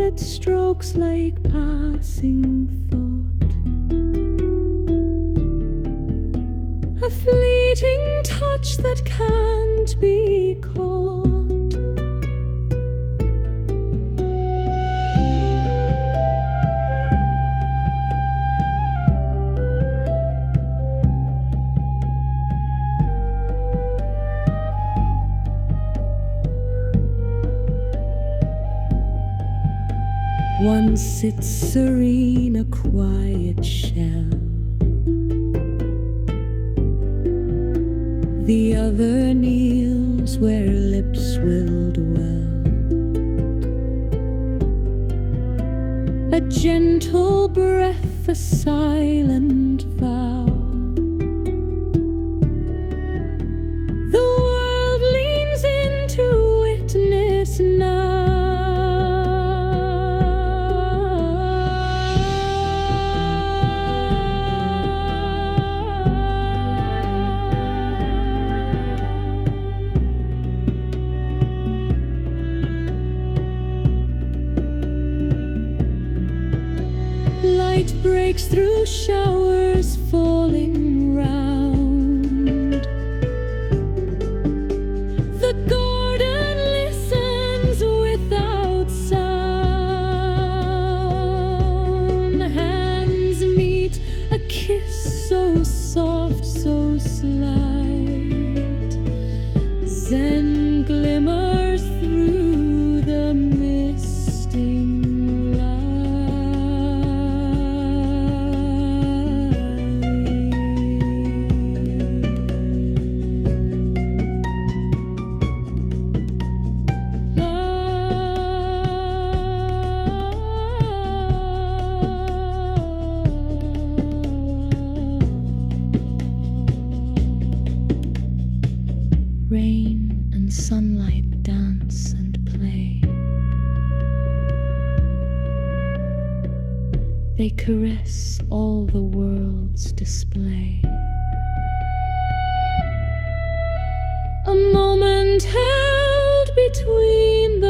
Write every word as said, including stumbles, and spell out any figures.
that strokes like passing thought, a fleeting touch that can't be caught. Once it's serene, a quiet shell, the other kneels where lips will dwell. A gentle breath, a silent vow. The world leans in to witness now. Light breaks through showers falling round. The garden listens without sound. Hands meet, a kiss so soft, so slight. Zen glimmers through the misting rain and sunlight dance and play. They caress all the world's display. A moment held between the